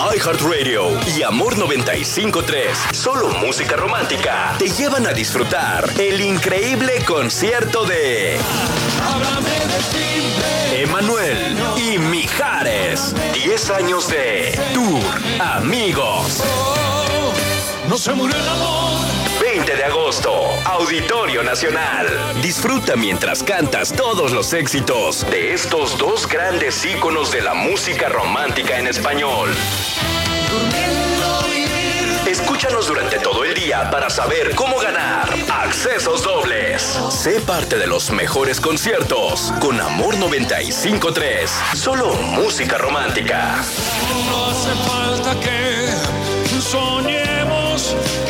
iHeartRadio y Amor 95.3, solo música romántica, te llevan a disfrutar el increíble concierto de Emmanuel y Mijares. 10 años de Tour Amigos. No se murió el amor. 20 de agosto, Auditorio Nacional. Disfruta mientras cantas todos los éxitos de estos dos grandes íconos de la música romántica en español. Escúchanos durante todo el día para saber cómo ganar accesos dobles. Sé parte de los mejores conciertos con Amor 95.3. Solo música romántica. No hace falta que soñemos